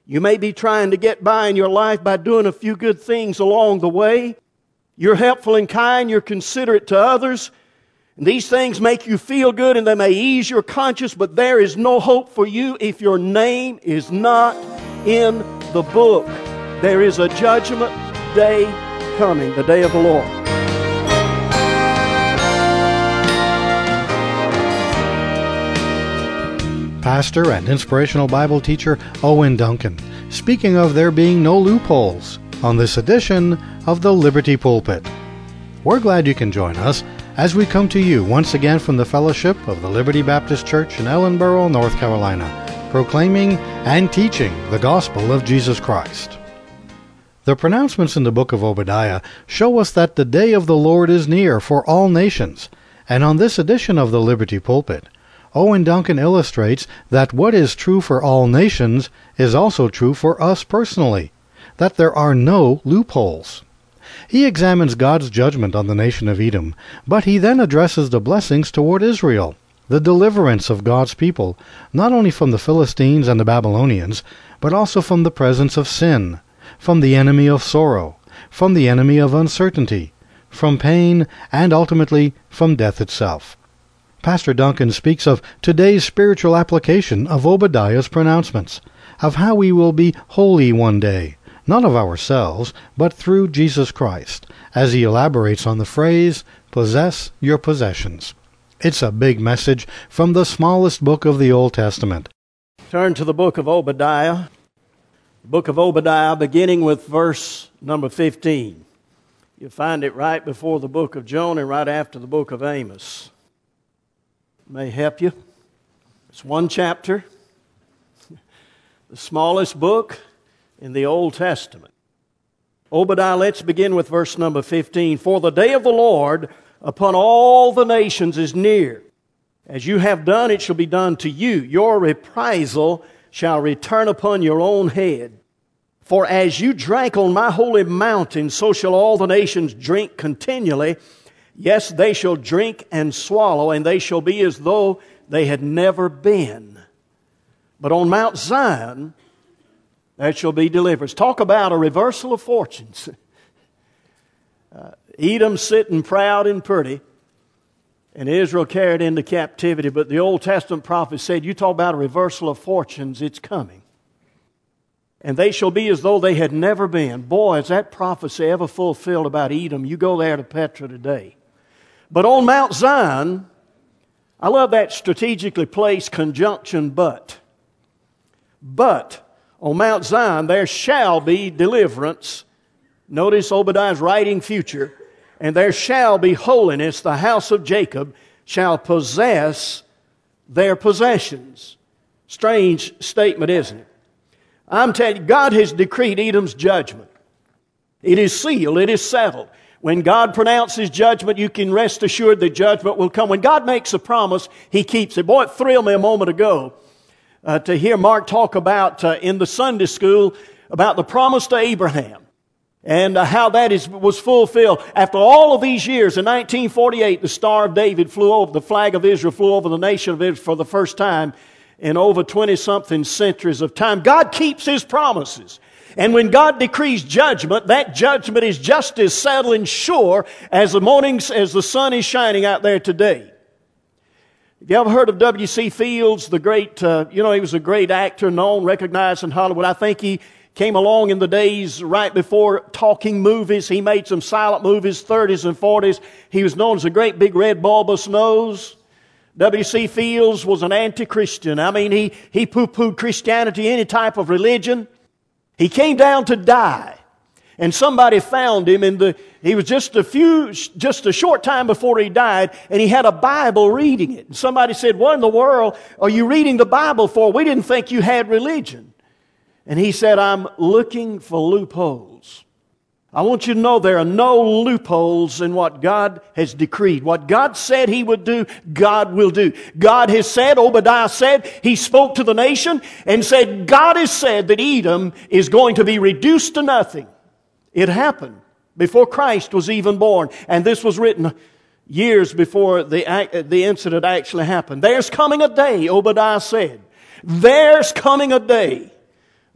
You may be trying to get by in your life by doing a few good things along the way. You're helpful and kind. You're considerate to others. And these things make you feel good and they may ease your conscience, but there is no hope for you if your name is not in the book. There is a judgment day coming, the day of the Lord. Pastor and inspirational Bible teacher Owen Duncan, speaking of there being no loopholes on this edition of the Liberty Pulpit. We're glad you can join us as we come to you once again from the fellowship of the Liberty Baptist Church in Ellenboro, North Carolina, proclaiming and teaching the gospel of Jesus Christ. The pronouncements in the book of Obadiah show us that the day of the Lord is near for all nations, and on this edition of the Liberty Pulpit, Owen Duncan illustrates that what is true for all nations is also true for us personally, that there are no loopholes. He examines God's judgment on the nation of Edom, but he then addresses the blessings toward Israel, the deliverance of God's people, not only from the Philistines and the Babylonians, but also from the presence of sin, from the enemy of sorrow, from the enemy of uncertainty, from pain, and ultimately from death itself. Pastor Duncan speaks of today's spiritual application of Obadiah's pronouncements, of how we will be holy one day, not of ourselves, but through Jesus Christ, as he elaborates on the phrase, possess your possessions. It's a big message from the smallest book of the Old Testament. Turn to the book of Obadiah. The book of Obadiah, beginning with verse number 15. You'll find it right before the book of Jonah and right after the book of Amos. May help you. It's one chapter, the smallest book in the Old Testament. Obadiah, let's begin with verse number 15. For the day of the Lord upon all the nations is near. As you have done, it shall be done to you. Your reprisal shall return upon your own head. For as you drank on my holy mountain, so shall all the nations drink continually. Yes, they shall drink and swallow, and they shall be as though they had never been. But on Mount Zion there shall be deliverance. Talk about a reversal of fortunes. Edom sitting proud and pretty, and Israel carried into captivity. But the Old Testament prophet said, you talk about a reversal of fortunes, it's coming. And they shall be as though they had never been. Boy, is that prophecy ever fulfilled about Edom. You go there to Petra today. But on Mount Zion, I love that strategically placed conjunction but. But on Mount Zion there shall be deliverance. Notice Obadiah's writing future. And there shall be holiness. The house of Jacob shall possess their possessions. Strange statement, isn't it? I'm telling you, God has decreed Edom's judgment. It is sealed. It is settled. When God pronounces judgment, you can rest assured that judgment will come. When God makes a promise, He keeps it. Boy, it thrilled me a moment ago to hear Mark talk about in the Sunday school about the promise to Abraham and how that was fulfilled. After all of these years, in 1948, the Star of David flew over, the flag of Israel flew over the nation of Israel for the first time in over 20-something centuries of time. God keeps His promises. And when God decrees judgment, that judgment is just as settled and sure as the sun is shining out there today. Have you ever heard of W.C. Fields, the great, he was a great actor, known, recognized in Hollywood. I think he came along in the days right before talking movies. He made some silent movies, 30s and 40s. He was known as a great big red bulbous nose. W.C. Fields was an anti-Christian. I mean, he poo-pooed Christianity, any type of religion. He came down to die, and somebody found him he was just a short time before he died, and he had a Bible reading it. And somebody said, what in the world are you reading the Bible for? We didn't think you had religion. And he said, I'm looking for loopholes. I want you to know there are no loopholes in what God has decreed. What God said He would do, God will do. God has said, Obadiah said, he spoke to the nation and said, God has said that Edom is going to be reduced to nothing. It happened before Christ was even born. And this was written years before the incident actually happened. There's coming a day, Obadiah said. There's coming a day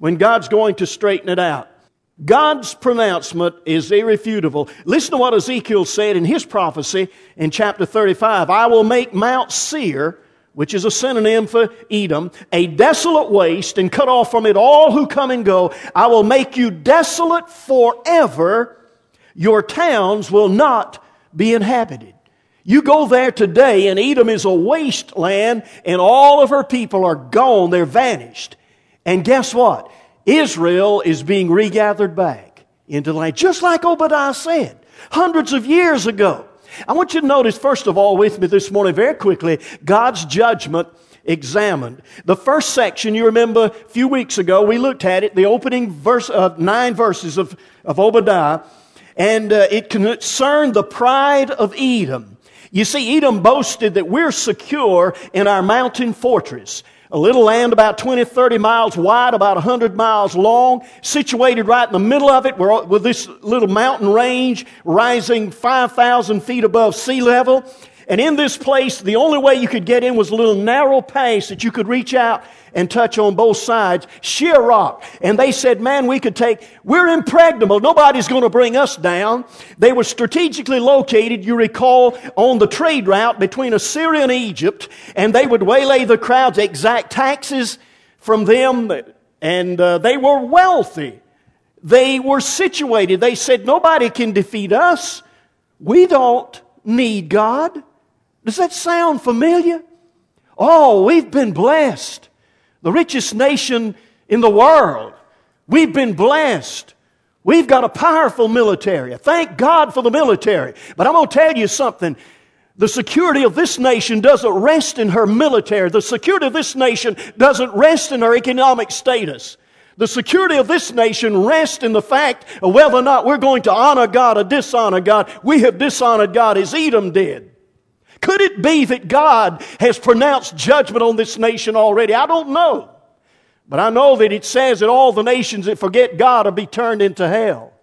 when God's going to straighten it out. God's pronouncement is irrefutable. Listen to what Ezekiel said in his prophecy in chapter 35. I will make Mount Seir, which is a synonym for Edom, a desolate waste, and cut off from it all who come and go. I will make you desolate forever. Your towns will not be inhabited. You go there today, and Edom is a wasteland, and all of her people are gone. They're vanished. And guess what? Israel is being regathered back into the land, just like Obadiah said hundreds of years ago. I want you to notice, first of all, with me this morning very quickly, God's judgment examined. The first section, you remember a few weeks ago, we looked at it, the opening verse of 9 verses of Obadiah, and it concerned the pride of Edom. You see, Edom boasted that we're secure in our mountain fortress. A little land about 20, 30 miles wide, about 100 miles long, situated right in the middle of it with this little mountain range rising 5,000 feet above sea level. And in this place, the only way you could get in was a little narrow pass that you could reach out and touch on both sides, sheer rock. And they said, man, we're impregnable. Nobody's going to bring us down. They were strategically located, you recall, on the trade route between Assyria and Egypt. And they would waylay the crowds, exact taxes from them. And they were wealthy. They were situated. They said, nobody can defeat us. We don't need God. Does that sound familiar? Oh, we've been blessed. The richest nation in the world. We've been blessed. We've got a powerful military. Thank God for the military. But I'm going to tell you something. The security of this nation doesn't rest in her military. The security of this nation doesn't rest in her economic status. The security of this nation rests in the fact of whether or not we're going to honor God or dishonor God. We have dishonored God as Edom did. Could it be that God has pronounced judgment on this nation already? I don't know. But I know that it says that all the nations that forget God will be turned into hell.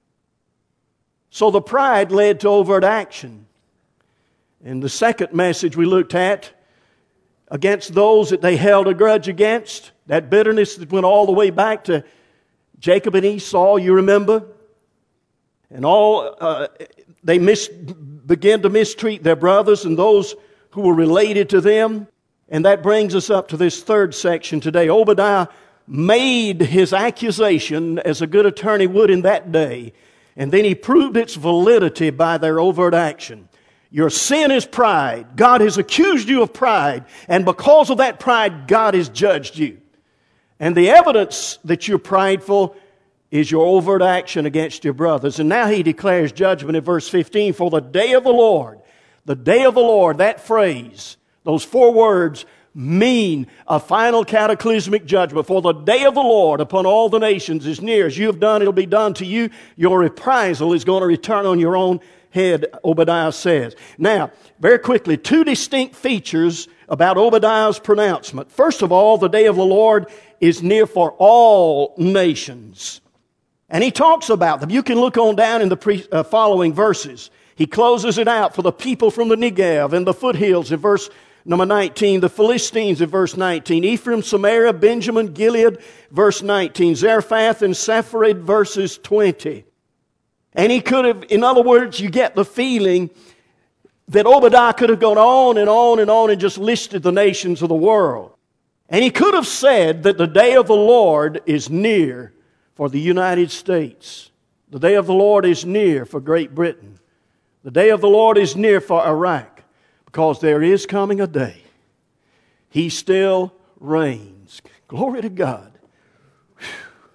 So the pride led to overt action. And the second message we looked at, against those that they held a grudge against, that bitterness that went all the way back to Jacob and Esau, you remember? And they began to mistreat their brothers and those who were related to them. And that brings us up to this third section today. Obadiah made his accusation as a good attorney would in that day. And then he proved its validity by their overt action. Your sin is pride. God has accused you of pride. And because of that pride, God has judged you. And the evidence that you're prideful is your overt action against your brothers. And now he declares judgment in verse 15. For the day of the Lord, that phrase, those 4 words mean a final cataclysmic judgment. For the day of the Lord upon all the nations is near. As you have done, it'll be done to you. Your reprisal is going to return on your own head, Obadiah says. Now, very quickly, 2 distinct features about Obadiah's pronouncement. First of all, the day of the Lord is near for all nations. And he talks about them. You can look on down in the following verses. He closes it out for the people from the Negev and the foothills in verse number 19. The Philistines in verse 19. Ephraim, Samaria, Benjamin, Gilead, verse 19. Zarephath and Sepharad, verses 20. And he could have, in other words, you get the feeling that Obadiah could have gone on and on and on and just listed the nations of the world. And he could have said that the day of the Lord is near for the United States. The day of the Lord is near for Great Britain. The day of the Lord is near for Iraq. Because there is coming a day. He still reigns. Glory to God. Whew.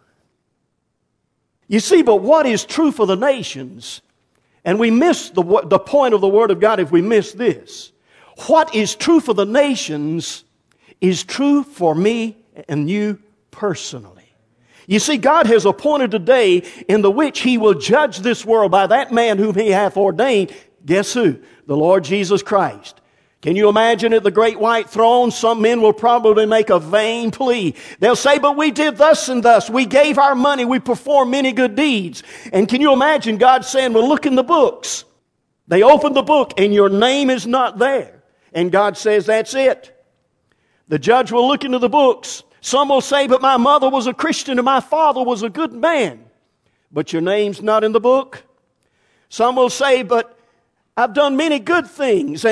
You see, but what is true for the nations, and we miss the point of the Word of God if we miss this. What is true for the nations is true for me and you personally. You see, God has appointed a day in the which He will judge this world by that man whom He hath ordained. Guess who? The Lord Jesus Christ. Can you imagine at the great white throne, some men will probably make a vain plea. They'll say, but we did thus and thus. We gave our money. We performed many good deeds. And can you imagine God saying, well, look in the books. They open the book and your name is not there. And God says, that's it. The judge will look into the books. Some will say, but my mother was a Christian and my father was a good man. But your name's not in the book. Some will say, but I've done many good things.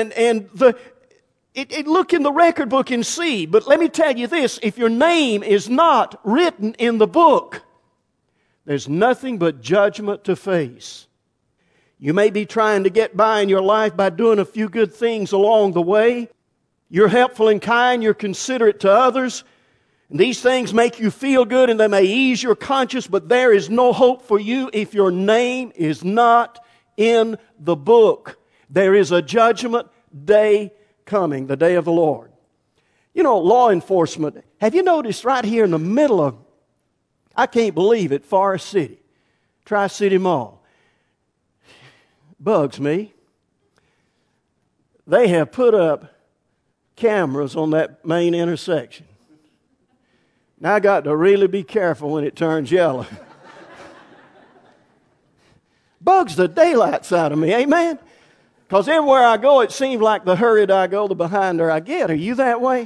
Look in the record book and see. But let me tell you this, if your name is not written in the book, there's nothing but judgment to face. You may be trying to get by in your life by doing a few good things along the way. You're helpful and kind, you're considerate to others. And these things make you feel good and they may ease your conscience, but there is no hope for you if your name is not in the book. There is a judgment day coming, the day of the Lord. You know, law enforcement, have you noticed right here in the middle of, I can't believe it, Forest City, Tri-City Mall, bugs me. They have put up cameras on that main intersection. Now I got to really be careful when it turns yellow. Bugs the daylights out of me, amen? Because everywhere I go, it seems like the hurried I go, the behinder I get. Are you that way?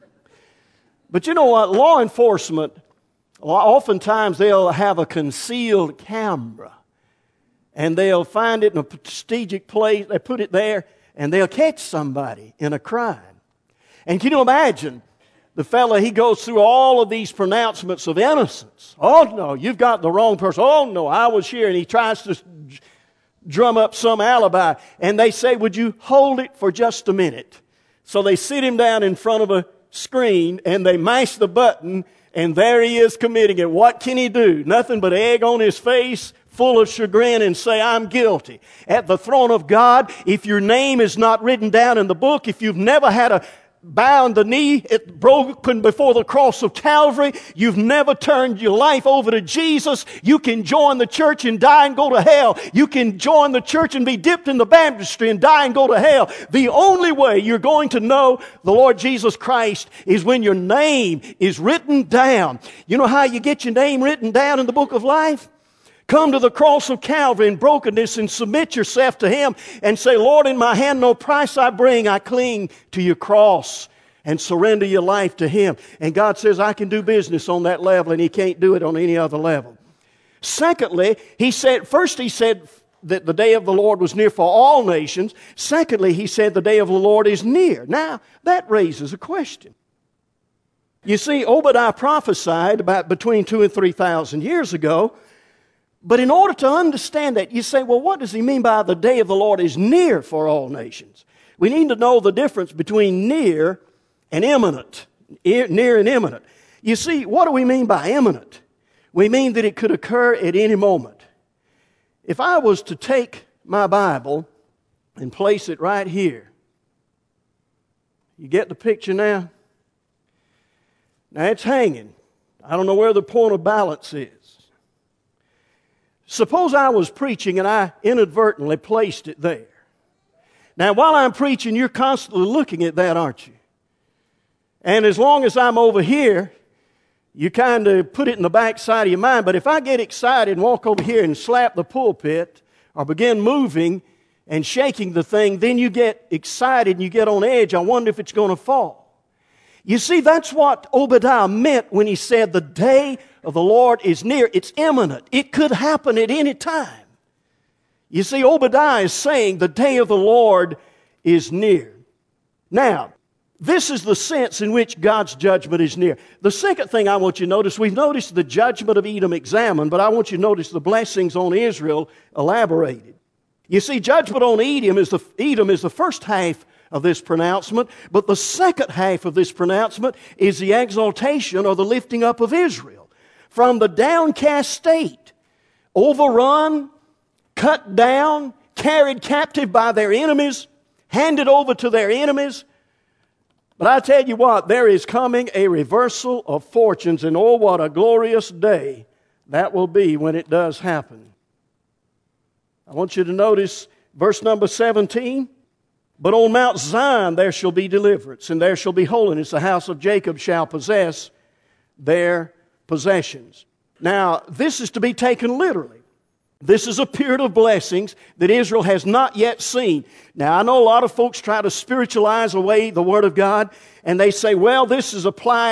But you know what? Law enforcement, oftentimes they'll have a concealed camera. And they'll find it in a strategic place. They put it there, and they'll catch somebody in a crime. And can you imagine? The fella, he goes through all of these pronouncements of innocence. Oh, no, you've got the wrong person. Oh, no, I was here. And he tries to drum up some alibi. And they say, would you hold it for just a minute? So they sit him down in front of a screen, and they mash the button, and there he is committing it. What can he do? Nothing but egg on his face, full of chagrin, and say, I'm guilty. At the throne of God, if your name is not written down in the book, if you've never had a bound the knee, it broken before the cross of Calvary, you've never turned your life over to Jesus, you can join the church and die and go to hell. You can join the church and be dipped in the baptistry and die and go to hell. The only way you're going to know the Lord Jesus Christ is when your name is written down. You know how you get your name written down in the book of life? Come to the cross of Calvary in brokenness and submit yourself to Him and say, Lord, in my hand no price I bring, I cling to your cross, and surrender your life to Him. And God says, I can do business on that level, and He can't do it on any other level. Secondly, first he said that the day of the Lord was near for all nations. Secondly, He said the day of the Lord is near. Now, that raises a question. You see, Obadiah prophesied about between 2,000 and 3,000 years ago. But in order to understand that, you say, well, what does he mean by the day of the Lord is near for all nations? We need to know the difference between near and imminent. Near and imminent. You see, what do we mean by imminent? We mean that it could occur at any moment. If I was to take my Bible and place it right here, you get the picture now? Now it's hanging. I don't know where the point of balance is. Suppose I was preaching and I inadvertently placed it there. Now, while I'm preaching, you're constantly looking at that, aren't you? And as long as I'm over here, you kind of put it in the back side of your mind. But if I get excited and walk over here and slap the pulpit or begin moving and shaking the thing, then you get excited and you get on edge. I wonder if it's going to fall. You see, that's what Obadiah meant when he said the day of the Lord is near. It's imminent. It could happen at any time. You see, Obadiah is saying the day of the Lord is near. Now, this is the sense in which God's judgment is near. The second thing I want you to notice, we've noticed the judgment of Edom examined, but I want you to notice the blessings on Israel elaborated. You see, judgment on Edom is the first half of this pronouncement, but the second half of this pronouncement is the exaltation or the lifting up of Israel from the downcast state, overrun, cut down, carried captive by their enemies, handed over to their enemies. But I tell you what, there is coming a reversal of fortunes, and oh, what a glorious day that will be when it does happen. I want you to notice verse number 17. But on Mount Zion there shall be deliverance, and there shall be holiness. The house of Jacob shall possess their possessions. Now, this is to be taken literally. This is a period of blessings that Israel has not yet seen. Now, I know a lot of folks try to spiritualize away the Word of God, and they say, well, this is applied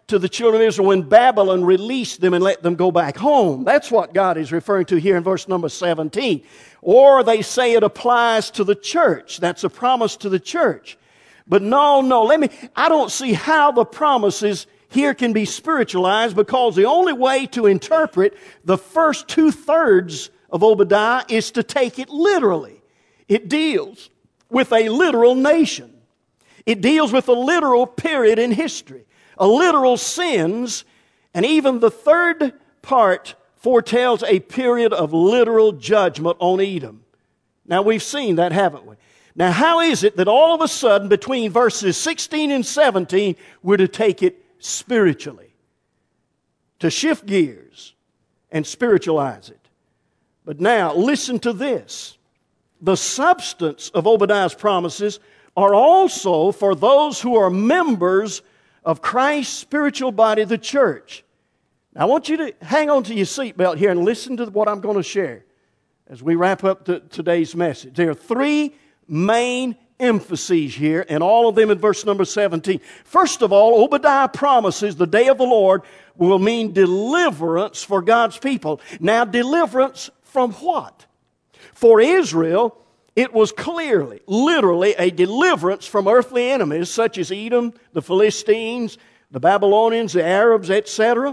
to the children of Israel when Babylon released them and let them go back home. That's what God is referring to here in verse number 17. Or they say it applies to the church. That's a promise to the church. But no, I don't see how the promises here can be spiritualized, because the only way to interpret the first 2/3 of Obadiah is to take it literally. It deals with a literal nation. It deals with a literal period in history, a literal sins, and even the third part foretells a period of literal judgment on Edom. Now we've seen that, haven't we? Now how is it that all of a sudden between verses 16 and 17 we're to take it spiritually? To shift gears and spiritualize it. But now listen to this. The substance of Obadiah's promises are also for those who are members of Christ's spiritual body, the church. Now I want you to hang on to your seatbelt here and listen to what I'm going to share as we wrap up today's message. There are three main emphases here, and all of them in verse number 17. First of all, Obadiah promises the day of the Lord will mean deliverance for God's people. Now, deliverance from what? For Israel, it was clearly, literally, a deliverance from earthly enemies such as Edom, the Philistines, the Babylonians, the Arabs, etc.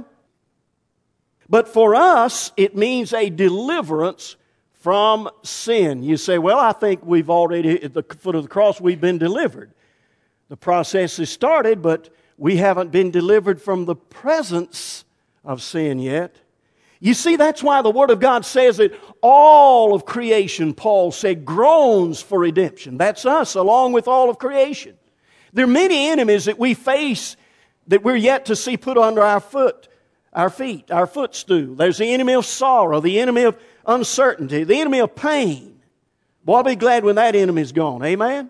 But for us, it means a deliverance from sin. You say, well, I think we've already, at the foot of the cross, we've been delivered. The process has started, but we haven't been delivered from the presence of sin yet. You see, that's why the Word of God says that all of creation, Paul said, groans for redemption. That's us, along with all of creation. There are many enemies that we face that we're yet to see put under our feet, our footstool. There's the enemy of sorrow, the enemy of uncertainty, the enemy of pain. Boy, I'll be glad when that enemy's gone. Amen?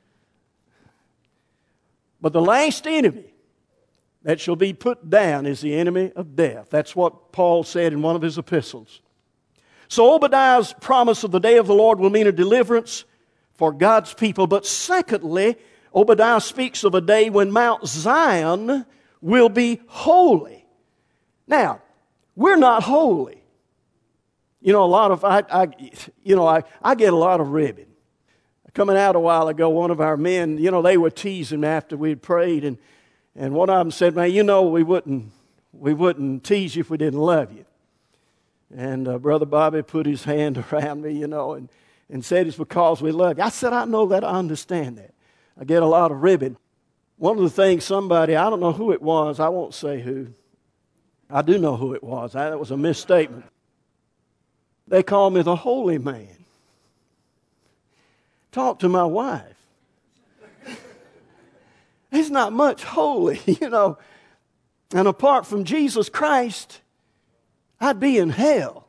But the last enemy that shall be put down is the enemy of death. That's what Paul said in one of his epistles. So Obadiah's promise of the day of the Lord will mean a deliverance for God's people. But secondly, Obadiah speaks of a day when Mount Zion will be holy. Now, we're not holy. You know, I get a lot of ribbon. Coming out a while ago, one of our men, they were teasing me after we'd prayed, and one of them said, man, we wouldn't tease you if we didn't love you. And Brother Bobby put his hand around me, and said it's because we love you. I said, I know that, I understand that. I get a lot of ribbon. One of the things I don't know who it was, I won't say who. I do know who it was. That was a misstatement. They call me the holy man. Talk to my wife. There's not much holy, And apart from Jesus Christ, I'd be in hell.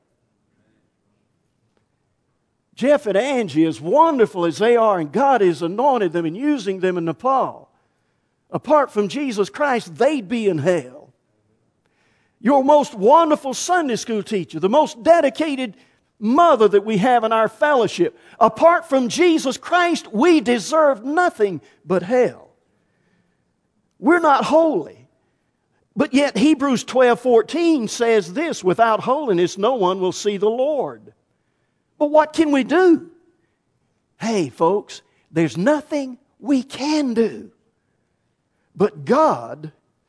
Jeff and Angie, as wonderful as they are, and God has anointed them and using them in Nepal, apart from Jesus Christ, they'd be in hell. Your most wonderful Sunday school teacher, the most dedicated mother that we have in our fellowship, apart from Jesus Christ, we deserve nothing but hell. We're not holy. But yet Hebrews 12:14 says this, without holiness no one will see the Lord. But what can we do? Hey, folks, there's nothing we can do. But God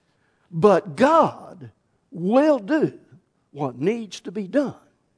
will do what needs to be done.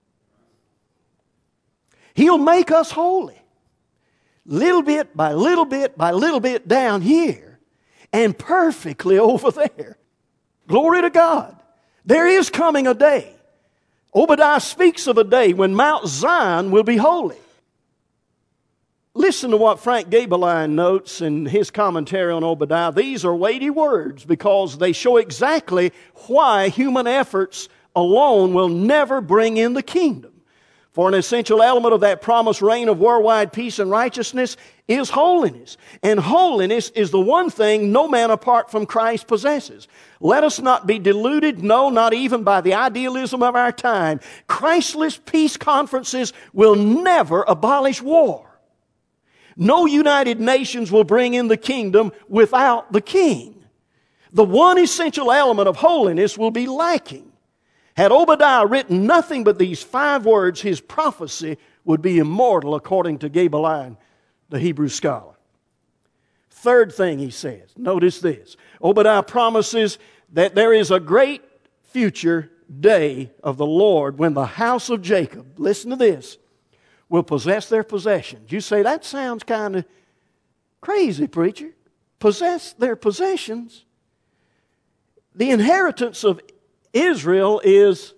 He'll make us holy. Little bit by little bit by little bit down here and perfectly over there. Glory to God. There is coming a day. Obadiah speaks of a day when Mount Zion will be holy. Listen to what Frank Gabeline notes in his commentary on Obadiah. These are weighty words because they show exactly why human efforts alone will never bring in the kingdom. For an essential element of that promised reign of worldwide peace and righteousness is holiness. And holiness is the one thing no man apart from Christ possesses. Let us not be deluded, no, not even by the idealism of our time. Christless peace conferences will never abolish war. No United Nations will bring in the kingdom without the king. The one essential element of holiness will be lacking. Had Obadiah written nothing but these 5 words, his prophecy would be immortal, according to Gaebelein, the Hebrew scholar. Third thing he says, notice this. Obadiah promises that there is a great future day of the Lord when the house of Jacob, listen to this, will possess their possessions. You say, that sounds kind of crazy, preacher. Possess their possessions. The inheritance of Israel is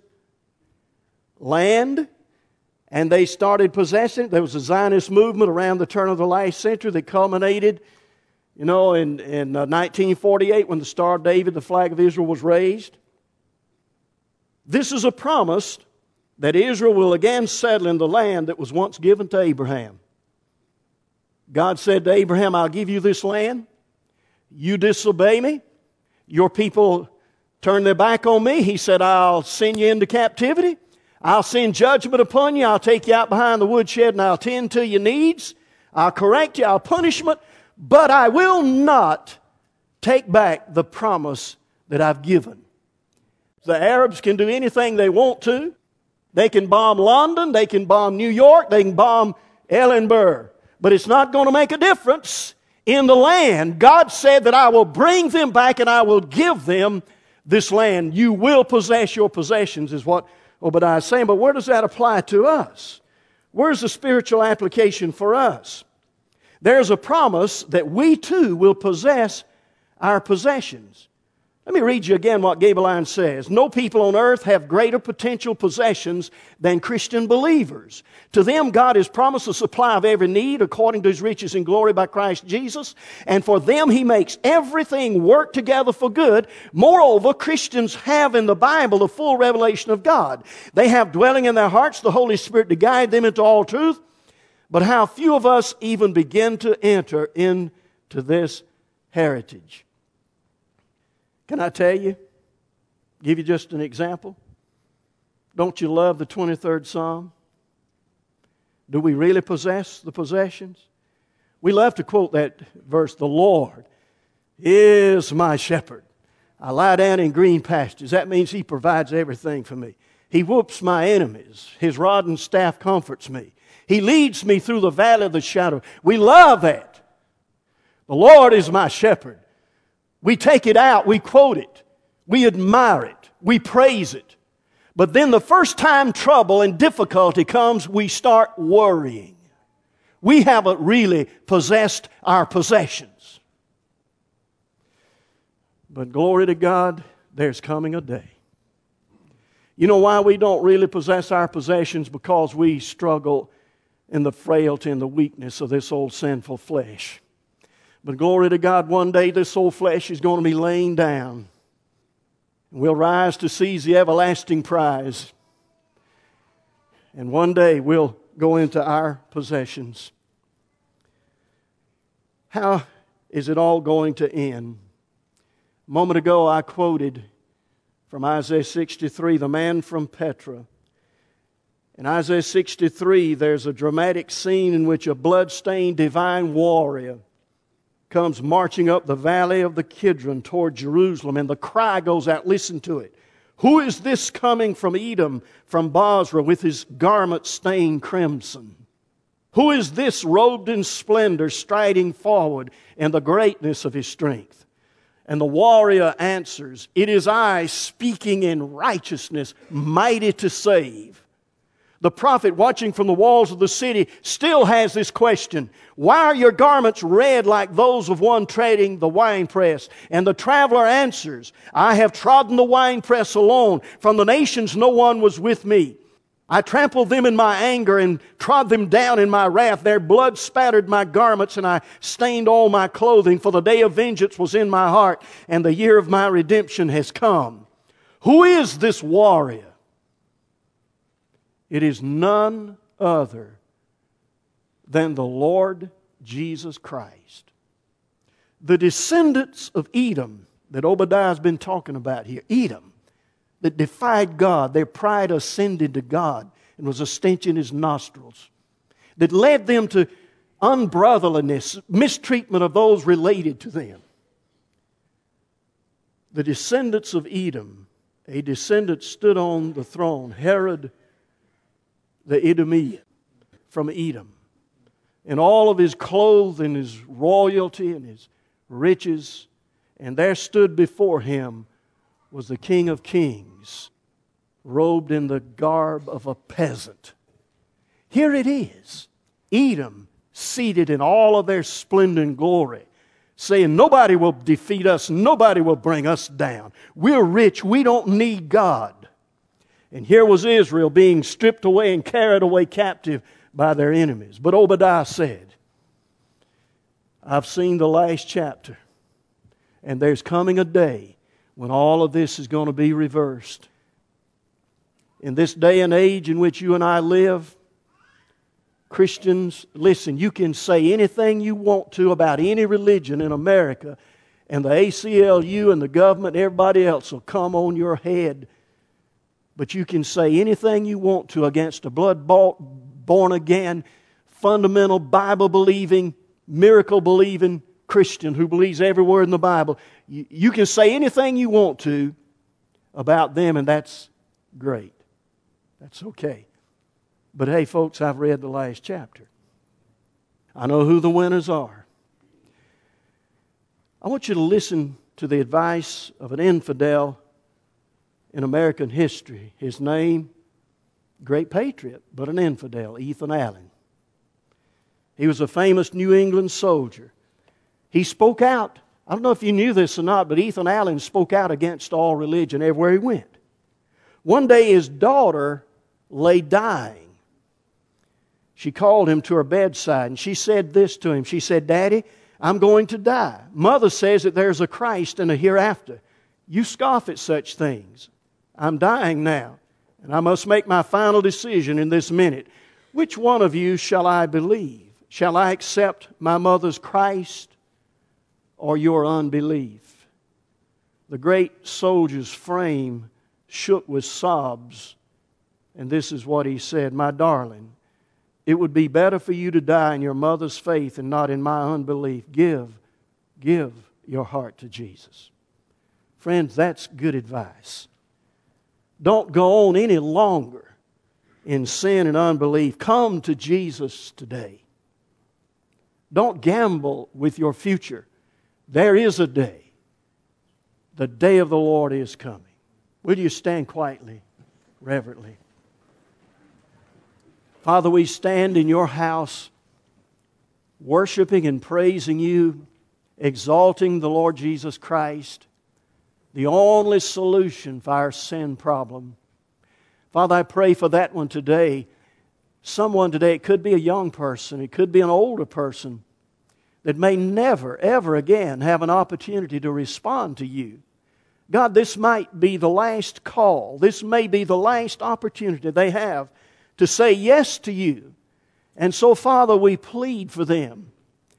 land, and they started possessing it. There was a Zionist movement around the turn of the last century that culminated, in 1948 when the Star of David, the flag of Israel, was raised. This is a promise that Israel will again settle in the land that was once given to Abraham. God said to Abraham, I'll give you this land. You disobey me. Your people turn their back on me. He said, I'll send you into captivity. I'll send judgment upon you. I'll take you out behind the woodshed and I'll tend to your needs. I'll correct you. I'll punish you. But I will not take back the promise that I've given. The Arabs can do anything they want to. They can bomb London. They can bomb New York. They can bomb Ellenburg. But it's not going to make a difference in the land. God said that I will bring them back and I will give them this land. You will possess your possessions, is what Obadiah is saying. But where does that apply to us? Where's the spiritual application for us? There's a promise that we too will possess our possessions. Let me read you again what Gaebelein says. No people on earth have greater potential possessions than Christian believers. To them, God has promised a supply of every need according to His riches in glory by Christ Jesus. And for them, He makes everything work together for good. Moreover, Christians have in the Bible the full revelation of God. They have dwelling in their hearts the Holy Spirit to guide them into all truth. But how few of us even begin to enter into this heritage. Can I tell you? Give you just an example. Don't you love the 23rd Psalm? Do we really possess the possessions? We love to quote that verse, the Lord is my shepherd. I lie down in green pastures. That means He provides everything for me. He whoops my enemies. His rod and staff comforts me. He leads me through the valley of the shadow. We love that. The Lord is my shepherd. We take it out, we quote it, we admire it, we praise it. But then the first time trouble and difficulty comes, we start worrying. We haven't really possessed our possessions. But glory to God, there's coming a day. You know why we don't really possess our possessions? Because we struggle in the frailty and the weakness of this old sinful flesh. But glory to God, one day this old flesh is going to be laying down. We'll rise to seize the everlasting prize. And one day we'll go into our possessions. How is it all going to end? A moment ago I quoted from Isaiah 63, the man from Petra. In Isaiah 63, there's a dramatic scene in which a blood-stained divine warrior comes marching up the valley of the Kidron toward Jerusalem, and the cry goes out, listen to it. Who is this coming from Edom, from Bozrah, with his garment stained crimson? Who is this robed in splendor, striding forward in the greatness of his strength? And the warrior answers, it is I, speaking in righteousness, mighty to save. The prophet, watching from the walls of the city, still has this question. Why are your garments red like those of one treading the winepress? And the traveler answers, I have trodden the winepress alone. From the nations no one was with me. I trampled them in my anger and trod them down in my wrath. Their blood spattered my garments and I stained all my clothing. For the day of vengeance was in my heart and the year of my redemption has come. Who is this warrior? It is none other than the Lord Jesus Christ. The descendants of Edom that Obadiah has been talking about here, Edom, that defied God, their pride ascended to God and was a stench in His nostrils, that led them to unbrotherliness, mistreatment of those related to them. the descendants of Edom, a descendant stood on the throne, Herod the Edomian from Edom. In all of his clothes and his royalty and his riches, and there stood before him was the King of Kings, robed in the garb of a peasant. Here it is, Edom, seated in all of their splendor and glory, saying, nobody will defeat us, nobody will bring us down. We're rich, we don't need God. And here was Israel being stripped away and carried away captive by their enemies. But Obadiah said, I've seen the last chapter, and there's coming a day when all of this is going to be reversed. In this day and age in which you and I live, Christians, listen, you can say anything you want to about any religion in America, and the ACLU and the government, everybody else will come on your head. But you can say anything you want to against a blood-bought, born-again, fundamental, Bible-believing, miracle-believing Christian who believes every word in the Bible. You can say anything you want to about them, and that's great. That's okay. But hey, folks, I've read the last chapter. I know who the winners are. I want you to listen to the advice of an infidel in American history. His name, great patriot, but an infidel, Ethan Allen. He was a famous New England soldier. He spoke out. I don't know if you knew this or not, but Ethan Allen spoke out against all religion everywhere he went. One day his daughter lay dying. She called him to her bedside and she said this to him. She said, Daddy, I'm going to die. Mother says that there's a Christ and a hereafter. You scoff at such things. I'm dying now, and I must make my final decision in this minute. Which one of you shall I believe? Shall I accept my mother's Christ or your unbelief? The great soldier's frame shook with sobs, and this is what he said, My darling, it would be better for you to die in your mother's faith and not in my unbelief. Give your heart to Jesus. Friends, that's good advice. Don't go on any longer in sin and unbelief. Come to Jesus today. Don't gamble with your future. There is a day. The day of the Lord is coming. Will you stand quietly, reverently? Father, we stand in your house, worshiping and praising you, exalting the Lord Jesus Christ, the only solution for our sin problem. Father, I pray for that one today. Someone today, it could be a young person, it could be an older person, that may never, ever again have an opportunity to respond to you. God, this might be the last call. This may be the last opportunity they have to say yes to you. And so, Father, we plead for them.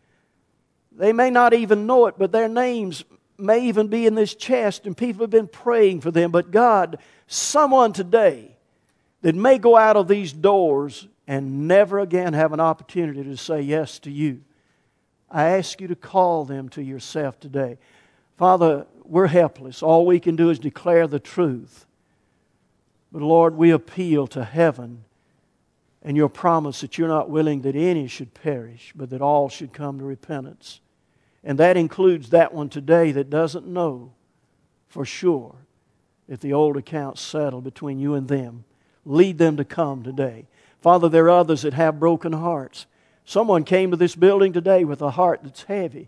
They may not even know it, but their names may even be in this chest, and people have been praying for them. But God, someone today that may go out of these doors and never again have an opportunity to say yes to you, I ask you to call them to yourself today. Father, we're helpless. All we can do is declare the truth. But Lord, we appeal to heaven and your promise that you're not willing that any should perish, but that all should come to repentance. And that includes that one today that doesn't know for sure if the old account's settled between you and them. Lead them to come today. Father, there are others that have broken hearts. Someone came to this building today with a heart that's heavy.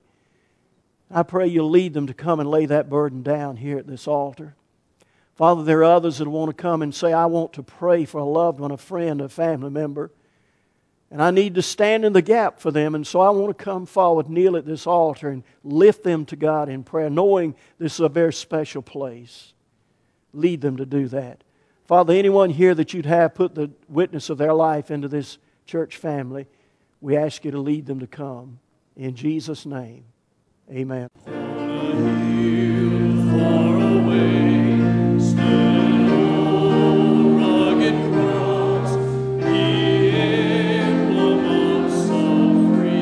I pray you'll lead them to come and lay that burden down here at this altar. Father, there are others that want to come and say, I want to pray for a loved one, a friend, a family member. And I need to stand in the gap for them. And so I want to come forward, kneel at this altar, and lift them to God in prayer, knowing this is a very special place. Lead them to do that. Father, anyone here that you'd have put the witness of their life into this church family, we ask you to lead them to come. In Jesus' name, amen.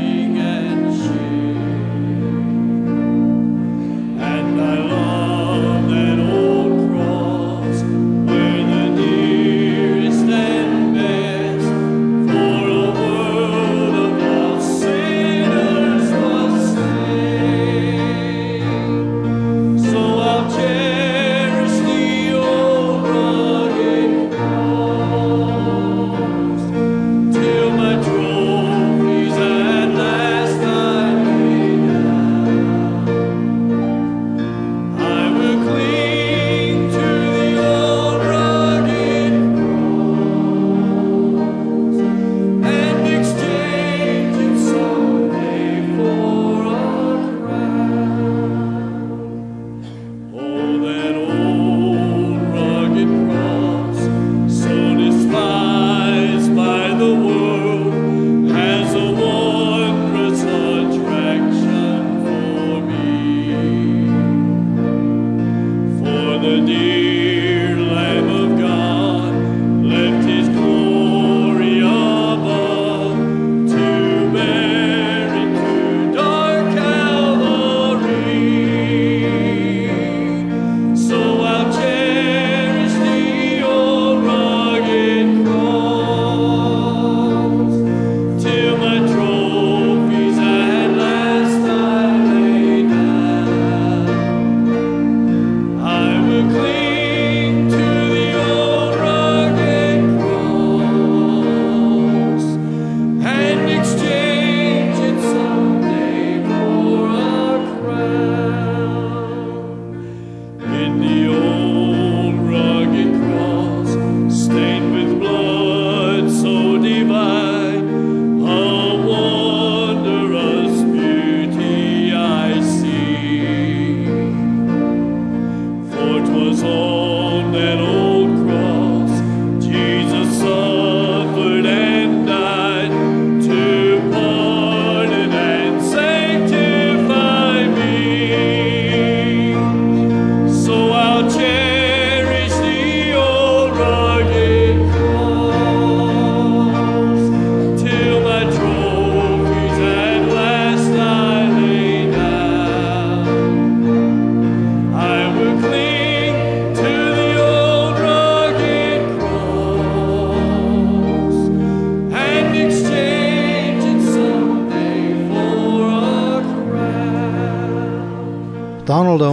And I love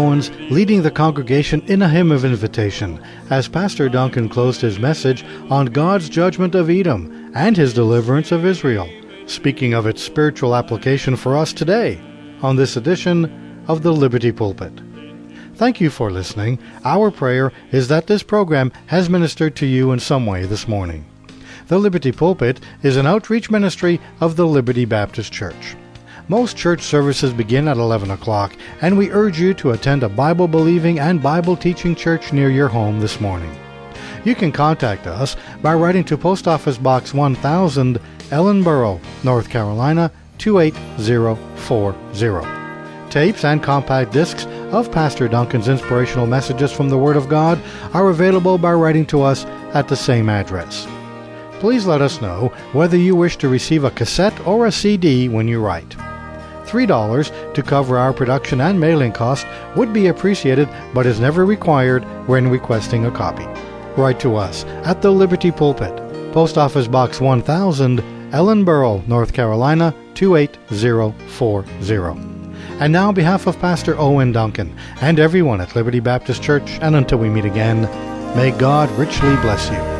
Owens leading the congregation in a hymn of invitation as Pastor Duncan closed his message on God's judgment of Edom and his deliverance of Israel, speaking of its spiritual application for us today on this edition of the Liberty Pulpit. Thank you for listening. Our prayer is that this program has ministered to you in some way this morning. The Liberty Pulpit is an outreach ministry of the Liberty Baptist Church. Most church services begin at 11 o'clock, and we urge you to attend a Bible-believing and Bible-teaching church near your home this morning. You can contact us by writing to Post Office Box 1000, Ellenboro, North Carolina, 28040. Tapes and compact discs of Pastor Duncan's inspirational messages from the Word of God are available by writing to us at the same address. Please let us know whether you wish to receive a cassette or a CD when you write. $3 to cover our production and mailing costs would be appreciated but is never required when requesting a copy. Write to us at the Liberty Pulpit, Post Office Box 1000, Ellenboro, North Carolina, 28040. And now on behalf of Pastor Owen Duncan and everyone at Liberty Baptist Church, and until we meet again, may God richly bless you.